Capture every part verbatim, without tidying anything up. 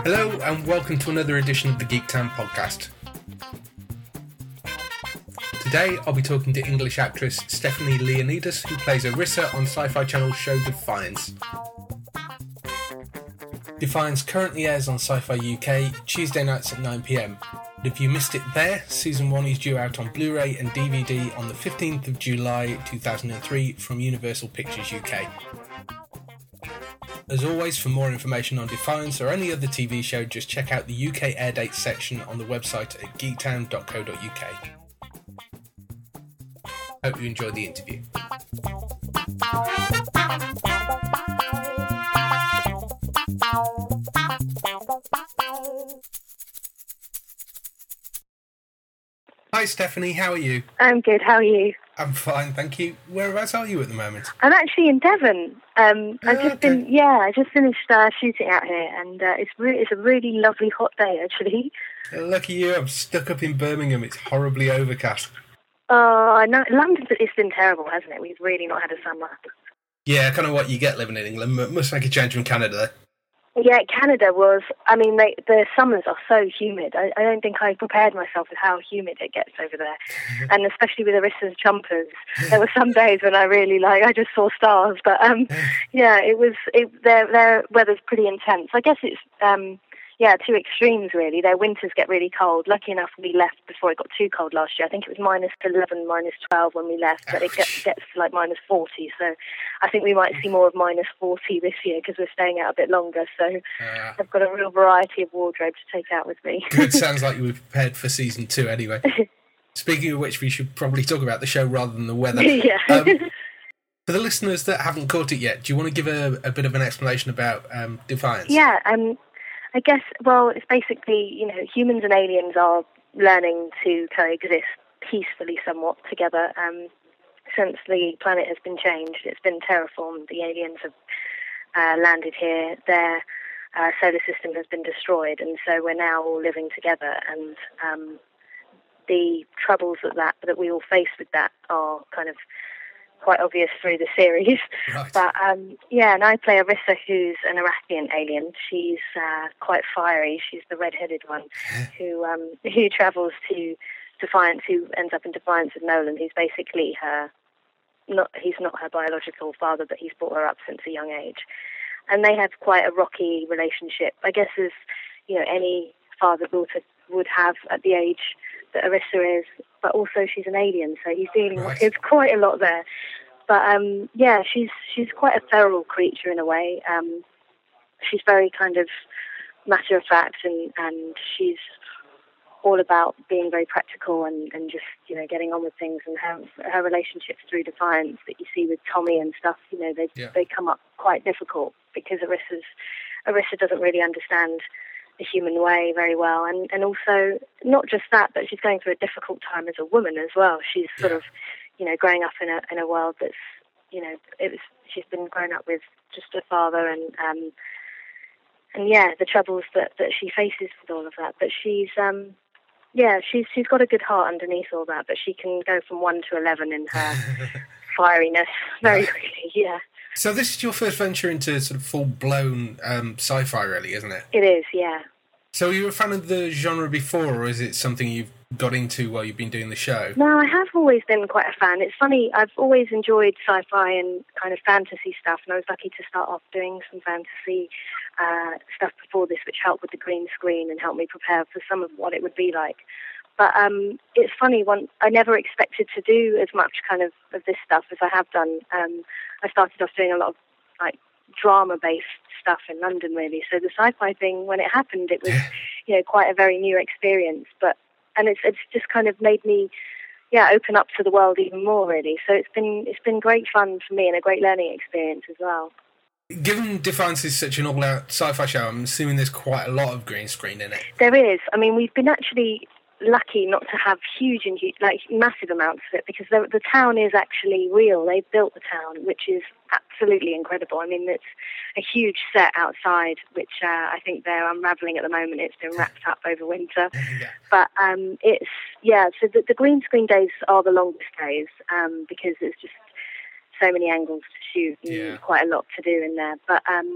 Hello and welcome to another edition of the Geek Town podcast. Today I'll be talking to English actress Stephanie Leonidas, who plays Arissa on Sci-Fi Channel's show Defiance. Defiance currently airs on Sci-Fi U K Tuesday nights at nine p m. And if you missed it there, season one is due out on Blu-ray and D V D on the fifteenth of July two thousand three from Universal Pictures U K. As always, for more information on Defiance or any other T V show, just check out the U K air dates section on the website at geektown dot co dot uk. Hope you enjoyed the interview. Hi Stephanie, how are you? I'm good, how are you? I'm fine, thank you. Whereabouts are you at the moment? I'm actually in Devon. Um, I've Oh, just okay. been, yeah, I just finished uh, shooting out here, and uh, it's re- it's a really lovely hot day actually. Lucky you, I'm stuck up in Birmingham. It's horribly overcast. Oh, I know London's it's been terrible, hasn't it? We've really not had a summer. Yeah, kind of what you get living in England. M- Must make a change from Canada. Yeah, Canada was. I mean, they, the summers are so humid. I, I don't think I prepared myself with how humid it gets over there, and especially with Arissa's jumpers. There were some days when I really like I just saw stars. But um, yeah, it was. It, their their weather's pretty intense. I guess it's um, yeah, two extremes really. Their winters get really cold. Lucky enough, we left before it got too cold last year. I think it was minus eleven, minus twelve when we left, but it gets, gets to like minus forty. So I think we might see more of minus forty this year because we're staying out a bit longer. So Uh, I've got a real variety of wardrobe to take out with me. Good, sounds like you were prepared for season two anyway. Speaking of which, we should probably talk about the show rather than the weather. yeah. Um, for the listeners that haven't caught it yet, do you want to give a, a bit of an explanation about um, Defiance? Yeah, um, I guess, well, it's basically, you know, humans and aliens are learning to coexist peacefully somewhat together. Um, since the planet has been changed, it's been terraformed, the aliens have uh, landed here, their uh, solar system has been destroyed, and so we're now all living together, and um, the troubles that, that that we all face with that are kind of quite obvious through the series. Right. But um, yeah, and I play Arissa, who's an Arapian alien. She's uh, quite fiery. She's the red-headed one who um, who travels to Defiance, who ends up in Defiance with Nolan, who's basically her. Not he's not her biological father, but he's brought her up since a young age, and they have quite a rocky relationship. I guess as you know, any father-daughter would have at the age that Arissa is, but also she's an alien, so he's dealing Right. with quite a lot there. But um, yeah, she's she's quite a feral creature in a way. Um, she's very kind of matter of fact, and, and she's all about being very practical and, and just you know getting on with things. And her her relationships through Defiance that you see with Tommy and stuff, you know, they Yeah. they come up quite difficult because Arissa's Arissa doesn't really understand the human way very well, and and also not just that, but she's going through a difficult time as a woman as well. She's sort Yeah. of, you know, growing up in a in a world that's, you know, it was she's been grown up with just a father, and um and yeah, the troubles that, that she faces with all of that. But she's um yeah, she's she's got a good heart underneath all that, but she can go from one to eleven in her fieriness very Right. quickly. Yeah, So this is your first venture into sort of full-blown um, sci-fi, really, isn't it? it is. Yeah. So were you a fan of the genre before, or is it something you've got into while you've been doing the show? No, I have always been quite a fan. It's funny, I've always enjoyed sci-fi and kind of fantasy stuff, and I was lucky to start off doing some fantasy uh, stuff before this, which helped with the green screen and helped me prepare for some of what it would be like. But um, it's funny, one, I never expected to do as much kind of, of this stuff as I have done. Um, I started off doing a lot of like drama-based stuff in London, really. So the sci-fi thing, when it happened, it was, you know, quite a very new experience. But and it's it's just kind of made me, yeah, open up to the world even more, really. So it's been it's been great fun for me and a great learning experience as well. Given Defiance is such an all-out sci-fi show, I'm assuming there's quite a lot of green screen in it. There is. I mean, we've been actually lucky not to have huge and huge, like massive amounts of it, because the, the town is actually real. They built the town, which is absolutely incredible. I mean, it's a huge set outside, which uh, I think they're unravelling at the moment. It's been wrapped up over winter. Yeah. But um, it's, yeah, so the, the green screen days are the longest days um, because there's just so many angles to shoot and Yeah. quite a lot to do in there. But um,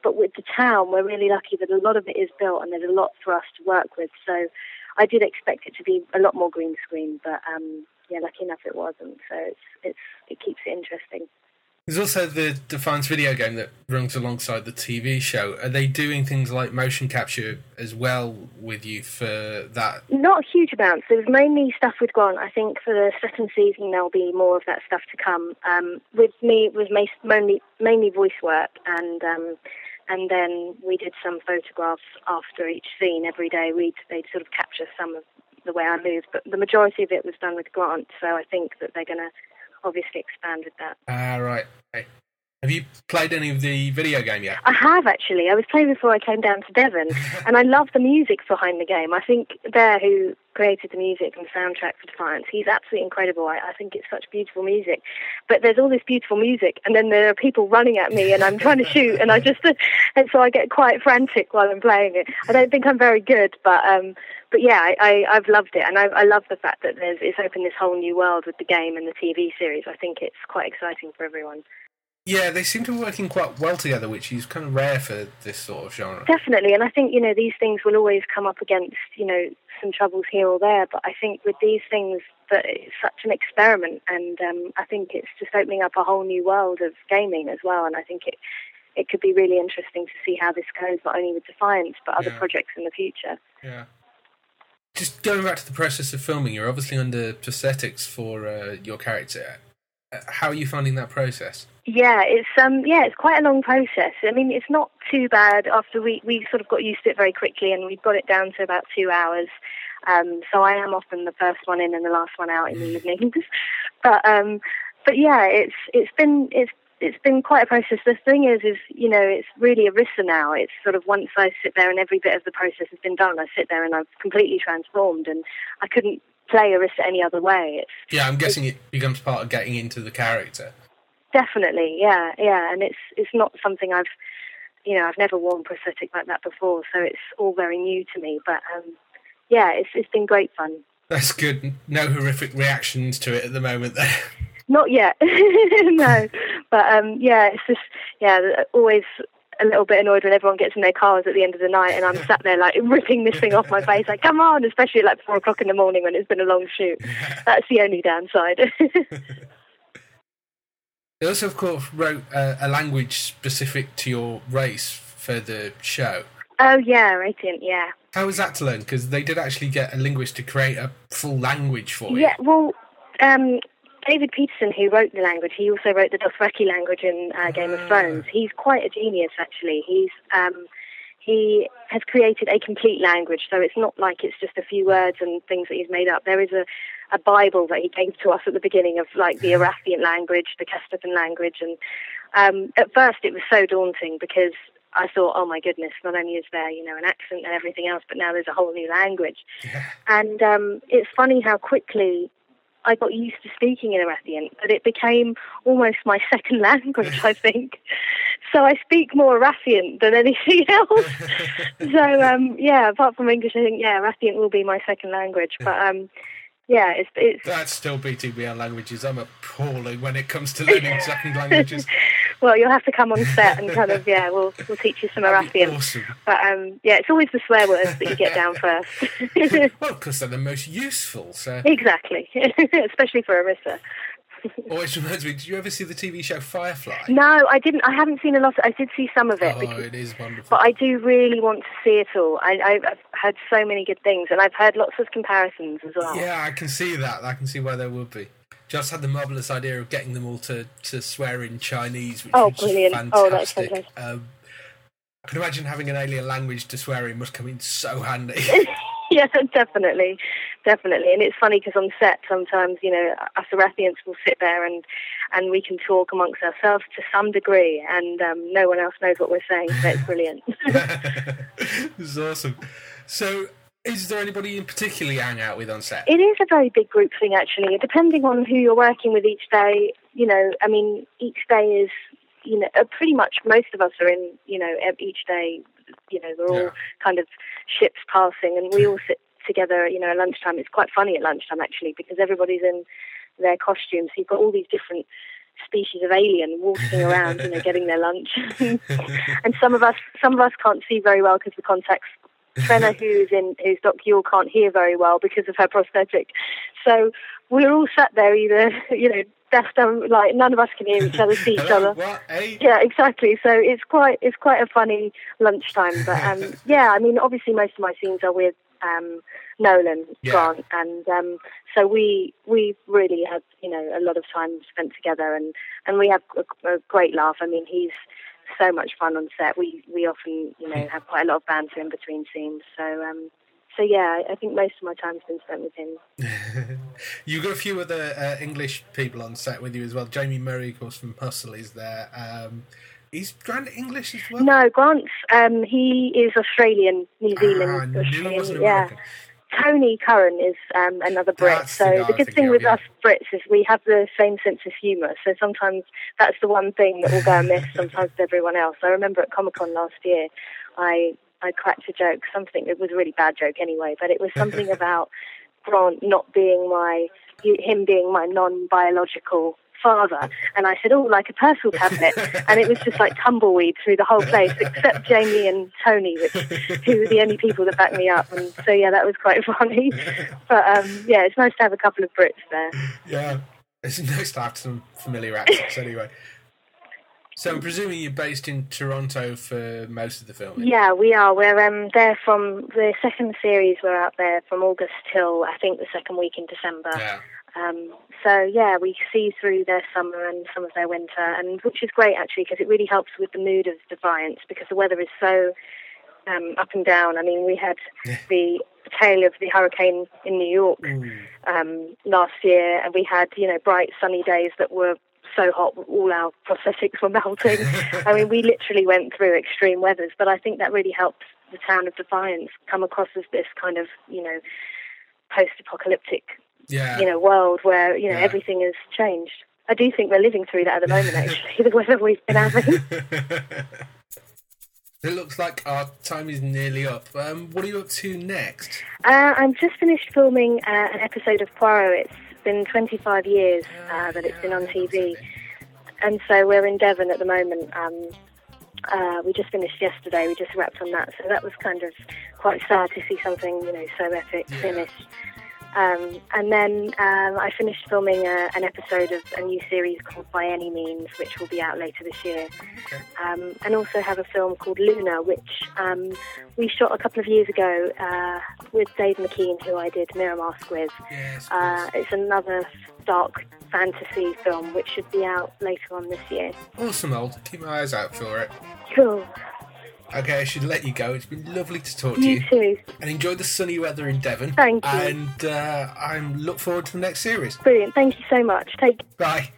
but with the town, we're really lucky that a lot of it is built and there's a lot for us to work with. So I did expect it to be a lot more green screen, but um, yeah, lucky enough it wasn't. So it's it's it keeps it interesting. There's also the Defiance video game that runs alongside the T V show. Are they doing things like motion capture as well with you for that? Not huge amounts. There was mainly stuff with Grant. I think for the second season there'll be more of that stuff to come. Um, with me, it was mainly mainly voice work, and um, and then we did some photographs after each scene. Every day we'd they'd sort of capture some of the way I moved, but the majority of it was done with Grant. So I think that they're going to obviously expand with that. Ah, right. Okay. Have you played any of the video game yet? I have, actually. I was playing before I came down to Devon, and I love the music behind the game. I think Bear, who created the music and soundtrack for Defiance, he's absolutely incredible. I, I think it's such beautiful music. But there's all this beautiful music, and then there are people running at me, and I'm trying to shoot, and I just, and so I get quite frantic while I'm playing it. I don't think I'm very good, but um, but yeah, I, I, I've loved it, and I, I love the fact that there's, it's opened this whole new world with the game and the T V series. I think it's quite exciting for everyone. Yeah, they seem to be working quite well together, which is kind of rare for this sort of genre. Definitely, and I think, you know, these things will always come up against, you know, some troubles here or there, but I think with these things, that it's such an experiment, and um, I think it's just opening up a whole new world of gaming as well, and I think it it could be really interesting to see how this goes, not only with Defiance, but other yeah. projects in the future. Yeah. Just going back to the process of filming, you're obviously under prosthetics for uh, your character. How are you finding that process? Yeah, it's um yeah, it's quite a long process. I mean, it's not too bad after we, we sort of got used to it very quickly, and we've got it down to about two hours. Um, so I am often the first one in and the last one out in the evenings. But um, but yeah, it's it's been it's it's been quite a process. The thing is, is you know, it's really Arissa now. It's sort of once I sit there and every bit of the process has been done, I sit there and I've completely transformed, and I couldn't play Arissa any other way. It's, yeah, I'm guessing it becomes part of getting into the character. Definitely, yeah, yeah, and it's it's not something I've, you know, I've never worn prosthetic like that before, so it's all very new to me. But um, yeah, it's it's been great fun. That's good. No horrific reactions to it at the moment, then. Not yet, no. But um, yeah, it's just yeah, always a little bit annoyed when everyone gets in their cars at the end of the night, and I'm sat there like ripping this thing off my face, like come on, especially at like four o'clock in the morning when it's been a long shoot. That's the only downside. They also, of course, wrote uh, a language specific to your race for the show. Oh, yeah, Radiant, yeah. How was that to learn? Because they did actually get a linguist to create a full language for you. Yeah, well, um, David Peterson, who wrote the language, he also wrote the Dothraki language in uh, Game of Thrones. He's quite a genius, actually. He's um, he has created a complete language, so it's not like it's just a few words and things that he's made up. There is a, a Bible that he gave to us at the beginning of, like, the Arafian language, the Castellan language, and um, at first it was so daunting because I thought, oh my goodness, not only is there, you know, an accent and everything else, but now there's a whole new language. Yeah. And um, it's funny how quickly I got used to speaking in Arafian, but it became almost my second language, I think. So I speak more Arafian than anything else. so, um, yeah, apart from English, I think, yeah, Arafian will be my second language. But, um, yeah, it's... it's That's still beating me on languages. I'm appalling when it comes to learning second languages. Well, you'll have to come on set and kind of, yeah, we'll we'll teach you some Arafian. Awesome. But, um, yeah, it's always the swear words that you get down first. Well, because they're the most useful, so... Exactly, especially for Arissa. Always reminds me, did you ever see the T V show Firefly? No, I didn't. I haven't seen a lot. Of, I did see some of it. Oh, because, it is wonderful. But I do really want to see it all. I, I've heard so many good things, and I've heard lots of comparisons as well. Yeah, I can see that. I can see why there would be. Just had the marvellous idea of getting them all to, to swear in Chinese, which oh, was brilliant. fantastic. Oh, that's fantastic. Um, I can imagine having an alien language to swear in must come in so handy. Yeah, definitely, definitely. And it's funny because on set sometimes, you know, us Arathians will sit there and, and we can talk amongst ourselves to some degree, and um, no one else knows what we're saying, so it's brilliant. This is awesome. So, is there anybody in particular you hang out with on set? It is a very big group thing, actually. Depending on who you're working with each day, you know, I mean, each day is, you know, pretty much most of us are in, you know, each day, you know, we're all yeah. kind of ships passing, and we all sit together, you know, at lunchtime. It's quite funny at lunchtime, actually, because everybody's in their costumes. You've got all these different species of alien walking around, you know, getting their lunch. And some of us, some of us can't see very well because the contacts. Fenna, who's in, who's Doc Yule, can't hear very well because of her prosthetic. So we're all sat there, either, you know, deaf, dumb, like none of us can hear each other, see each Hello, other. what? Hey? Yeah, exactly. So it's quite, it's quite a funny lunchtime. But um, yeah, I mean, obviously most of my scenes are with um, Nolan Yeah. Grant, and um, so we we really have, you know, a lot of time spent together, and and we have a, a great laugh. I mean, he's so much fun on set. We we often, you know, have quite a lot of banter in between scenes. So um, so yeah, I think most of my time's been spent with him. You've got a few other uh, English people on set with you as well. Jamie Murray, of course, from Hustle is there. Um, is Grant English as well? No, Grant's um, he is Australian, New Zealand, Ah, I knew it Australian, wasn't yeah. American. Tony Curran is um, another Brit. That's the So guy the, I was good thinking thing of, with yeah. us Brits is we have the same sense of humour. So sometimes that's the one thing that will go amiss sometimes with everyone else. I remember at Comic-Con last year, I I cracked a joke, something, it was a really bad joke anyway, but it was something about Grant not being my, him being my non-biological father. And I said, oh, like a Persil tablet. And it was just like tumbleweed through the whole place, except Jamie and Tony, which who were the only people that backed me up. And so, yeah, that was quite funny. But, um, yeah, it's nice to have a couple of Brits there. Yeah, it's nice to have some familiar accents anyway. So I'm presuming you're based in Toronto for most of the filming? Yeah, we are. We're um, there from the second series. We're out there from August till, I think, the second week in December. Yeah. Um, so, yeah, we see through their summer and some of their winter, and which is great, actually, because it really helps with the mood of Defiance, because the weather is so um, up and down. I mean, we had the tail of the hurricane in New York um, last year, and we had, you know, bright, sunny days that were so hot, all our prosthetics were melting. I mean, we literally went through extreme weathers, but I think that really helped the town of Defiance come across as this kind of, you know, post-apocalyptic, Yeah. you know, world where, you know, Yeah. everything has changed. I do think we're living through that at the moment, actually, the weather we've been having. It looks like our time is nearly up. Um, what are you up to next? Uh, I'm just finished filming uh, an episode of Poirot. It's been twenty-five years uh, that it's been on T V. And so we're in Devon at the moment. Um, uh, we just finished yesterday. We just wrapped on that. So that was kind of quite sad to see something, you know, so epic Yeah. finished. Um, and then um, I finished filming a, an episode of a new series called By Any Means, which will be out later this year. Okay. Um, and also have a film called Luna, which um, we shot a couple of years ago uh, with Dave McKean, who I did Mirror Mask with. Yes, Uh, it's another dark fantasy film, which should be out later on this year. awesome, I'll keep my eyes out for it. Cool. Okay, I should let you go. It's been lovely to talk to You you. too. And enjoy the sunny weather in Devon. Thank you. And uh, I look forward to the next series. Brilliant. Thank you so much. Take Bye.